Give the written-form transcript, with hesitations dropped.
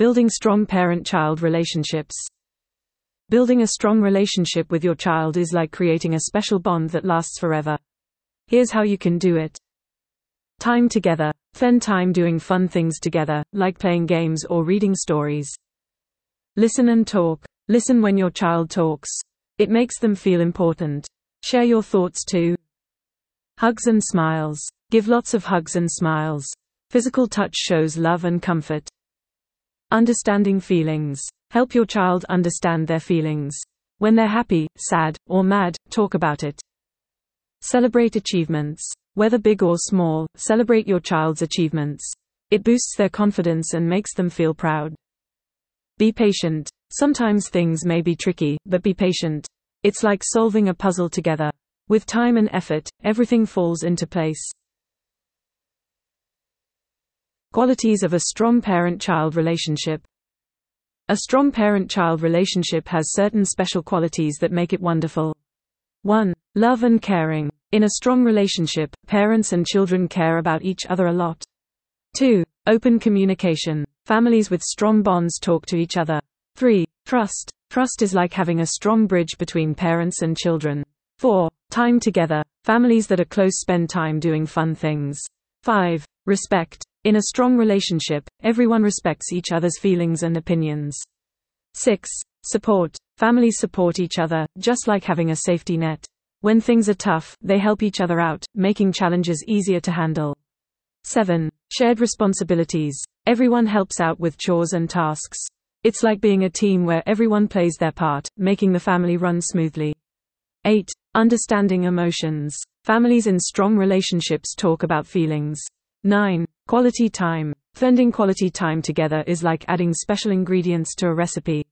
Building strong parent-child relationships. Building a strong relationship with your child is like creating a special bond that lasts forever. Here's how you can do it. Time together. Spend time doing fun things together, like playing games or reading stories. Listen and talk. Listen when your child talks. It makes them feel important. Share your thoughts too. Hugs and smiles. Give lots of hugs and smiles. Physical touch shows love and comfort. Understanding feelings. Help your child understand their feelings. When they're happy, sad, or mad, talk about it. Celebrate achievements. Whether big or small, celebrate your child's achievements. It boosts their confidence and makes them feel proud. Be patient. Sometimes things may be tricky, but be patient. It's like solving a puzzle together. With time and effort, everything falls into place. Qualities of a strong parent-child relationship. A strong parent-child relationship has certain special qualities that make it wonderful. 1. Love and caring. In a strong relationship, parents and children care about each other a lot. 2. Open communication. Families with strong bonds talk to each other. 3. Trust. Trust is like having a strong bridge between parents and children. 4. Time together. Families that are close spend time doing fun things. 5. Respect. In a strong relationship, everyone respects each other's feelings and opinions. 6. Support. Families support each other, just like having a safety net. When things are tough, they help each other out, making challenges easier to handle. 7. Shared responsibilities. Everyone helps out with chores and tasks. It's like being a team where everyone plays their part, making the family run smoothly. 8. Understanding emotions. Families in strong relationships talk about feelings. 9. Quality time. Spending quality time together is like adding special ingredients to a recipe.